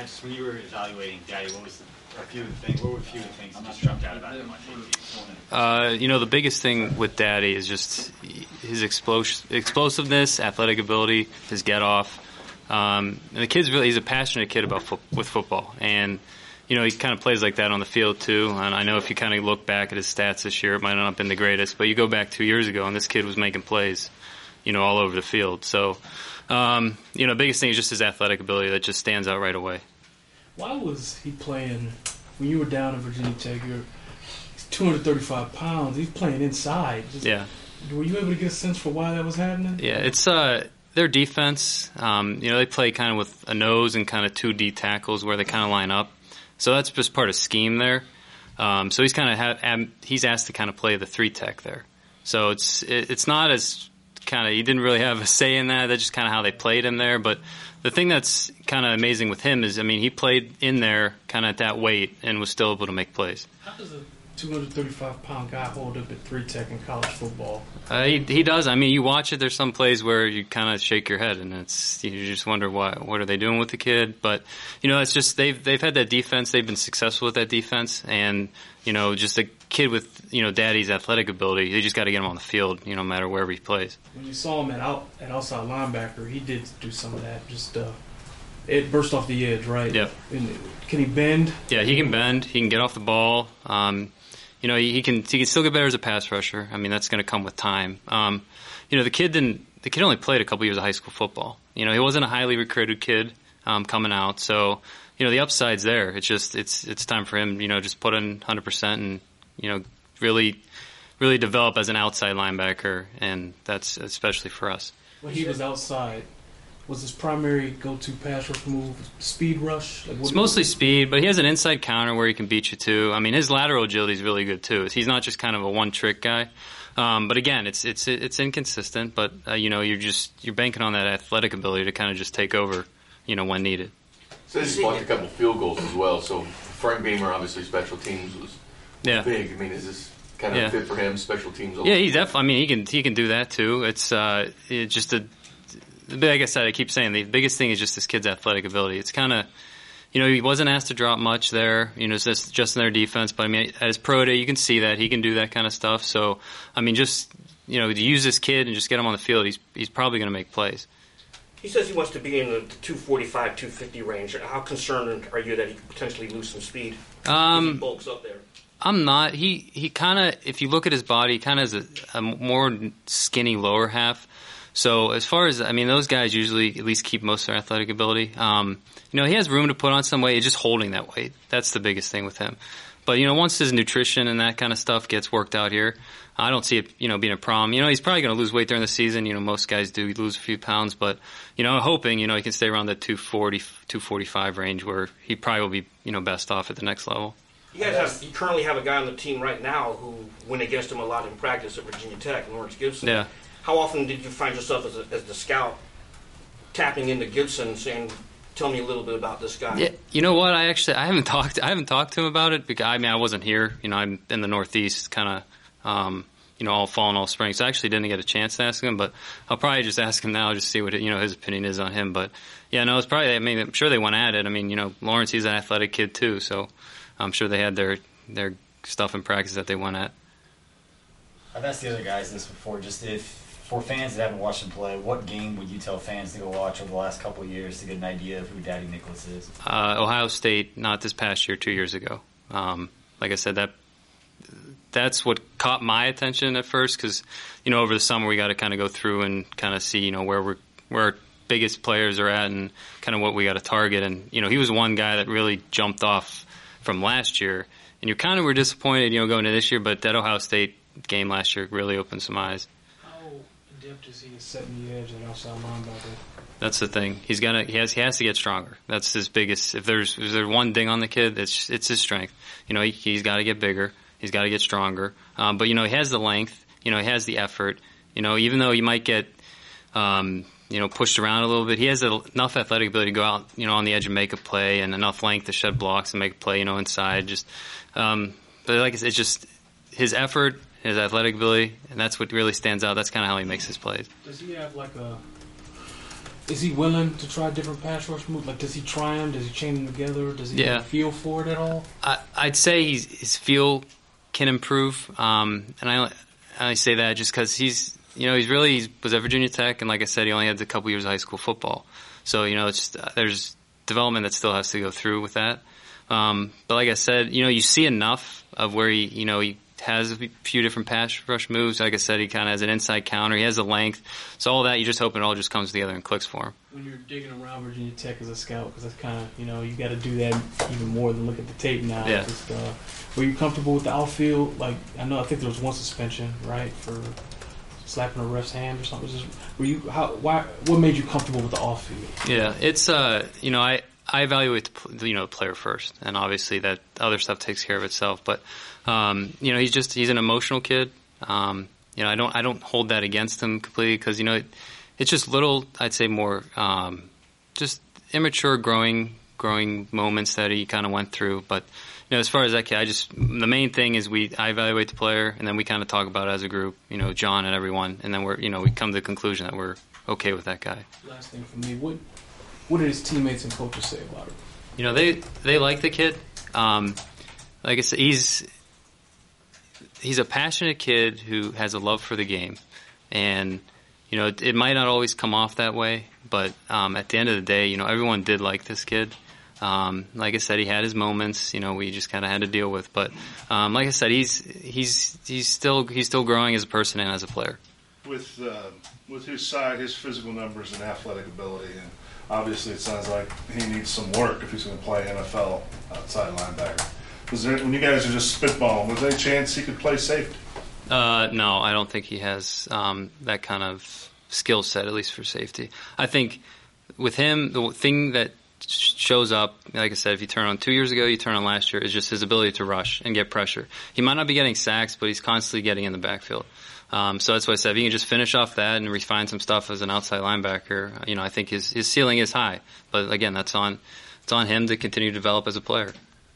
just when you were evaluating Daddy, what were a few of the things that just jumped out about him on tape? The biggest thing with Daddy is just his explosiveness, athletic ability, his get off. And the kid's he's a passionate kid with football. And, he kind of plays like that on the field too. And I know if you kind of look back at his stats this year, it might not have been the greatest, but you go back 2 years ago and this kid was making plays, all over the field. So, the biggest thing is just his athletic ability that just stands out right away. Why was he playing, when you were down at Virginia Tech, he's 235 pounds, he's playing inside. Yeah. Were you able to get a sense for why that was happening? Yeah, it's their defense. They play kind of with a nose and kind of 2 D tackles where they kind of line up. So that's just part of scheme there. So he's kind of he's asked to kind of play the 3 tech there. So it's not as kind of, he didn't really have a say in that. That's just kind of how they played him there. But the thing that's kind of amazing with him is, he played in there kind of at that weight and was still able to make plays. How does a 235-pound guy hold up at 3 tech in college football? He does. You watch it. There's some plays where you kind of shake your head, and you just wonder what are they doing with the kid. But it's just they've had that defense. They've been successful with that defense, and just a kid with Daddy's athletic ability. They just got to get him on the field, no matter wherever he plays. When you saw him at outside linebacker, he did do some of that. Just it burst off the edge, right? Yeah. Can he bend? Yeah, he can bend. He can get off the ball. He can still get better as a pass rusher. That's going to come with time. The kid only played a couple years of high school football. He wasn't a highly recruited kid coming out. So, the upside's there. It's just it's time for him, just put in 100% and really really develop as an outside linebacker, and that's especially for us. When he was outside, was his primary go-to pass rush move speed rush? It's mostly speed, but he has an inside counter where he can beat you too. His lateral agility is really good too. He's not just kind of a one-trick guy. But again, it's inconsistent. But you're banking on that athletic ability to kind of just take over, when needed. So he's blocked a couple field goals as well. So Frank Beamer, obviously, special teams was big. Is this kind of fit for him? Special teams. Yeah, he's definitely. He can do that too. It's just like I said, I keep saying the biggest thing is just this kid's athletic ability. It's kind of, he wasn't asked to drop much there, it's just in their defense. But at his pro day, you can see that he can do that kind of stuff. So, just, to use this kid and just get him on the field, he's probably going to make plays. He says he wants to be in the 245, 250 range. How concerned are you that he could potentially lose some speed if he bulks up there? I'm not. He kind of, if you look at his body, he kind of has a more skinny lower half. So as far as, those guys usually at least keep most of their athletic ability. He has room to put on some weight. It's just holding that weight. That's the biggest thing with him. But, once his nutrition and that kind of stuff gets worked out here, I don't see it, being a problem. He's probably going to lose weight during the season. Most guys do lose a few pounds. But, I'm hoping, he can stay around the 240, 245 range where he probably will be, best off at the next level. You currently have a guy on the team right now who went against him a lot in practice at Virginia Tech, Lawrence Gibson. Yeah. How often did you find yourself as the scout tapping into Gibson, saying, "Tell me a little bit about this guy"? Yeah, you know what? I haven't talked to him about it because I wasn't here. I'm in the Northeast, kind of, all fall and all spring. So I actually didn't get a chance to ask him, but I'll probably just ask him now, just see what his opinion is on him. But yeah, no, it's probably. I'm sure they went at it. Lawrence, he's an athletic kid too, so I'm sure they had their stuff in practice that they went at. I've asked the other guys this before, just if. For fans that haven't watched him play, what game would you tell fans to go watch over the last couple of years to get an idea of who Daddy Nicholas is? Ohio State, not this past year, 2 years ago. Like I said, that's what caught my attention at first because, over the summer we got to kind of go through and kind of see, where our biggest players are at and kind of what we got to target. And, he was one guy that really jumped off from last year. And you kind of were disappointed, going into this year, but that Ohio State game last year really opened some eyes. Does he setting the edge and outside linebacker? That's the thing. He has to get stronger. That's his biggest. If there's one ding on the kid, it's his strength. He's got to get bigger. He's got to get stronger. But he has the length. He has the effort. Even though he might get pushed around a little bit, he has enough athletic ability to go out on the edge and make a play, and enough length to shed blocks and make a play inside. But like I said, it's just his effort, his athletic ability, and that's what really stands out. That's kind of how he makes his plays. Does he have like a Is he willing to try different pass rush moves? Like, does he try them? Does he chain them together? Does he feel for it at all? I'd say his feel can improve, and I only say that just because he was at Virginia Tech, and like I said, he only had a couple years of high school football. So there's development that still has to go through with that. But like I said, you see enough of where he has a few different pass rush moves. Like I said, he kind of has an inside counter. He has the length. So all that, you just hope it all just comes together and clicks for him. When you're digging around Virginia Tech as a scout, because that's kind of, you got to do that even more than look at the tape now. Yeah. Were you comfortable with the outfield? Like, I think there was one suspension, right, for slapping a ref's hand or something. What made you comfortable with the off-field? Yeah, it's, I evaluate the player first, and obviously that other stuff takes care of itself. But he's an emotional kid. I don't hold that against him completely because it's just little, I'd say more just immature growing moments that he kind of went through. But as far as that kid, the main thing is I evaluate the player, and then we kind of talk about it as a group, John and everyone, and then we come to the conclusion that we're okay with that guy. Last thing for me, what did his teammates and coaches say about him? They like the kid. Like I said, he's a passionate kid who has a love for the game, and it might not always come off that way, but at the end of the day, everyone did like this kid. Like I said, he had his moments, we just kind of had to deal with. But like I said, he's still growing as a person and as a player. With his side, his physical numbers and athletic ability, and obviously it sounds like he needs some work if he's going to play NFL outside linebacker. When you guys are just spitballing, was there any chance he could play safety? No, I don't think he has that kind of skill set, at least for safety. I think with him, the thing that shows up, like I said, if you turn on 2 years ago, you turn on last year, is just his ability to rush and get pressure. He might not be getting sacks, but he's constantly getting in the backfield. So that's why I said, if he can just finish off that and refine some stuff as an outside linebacker, I think his ceiling is high. But again, it's on him to continue to develop as a player.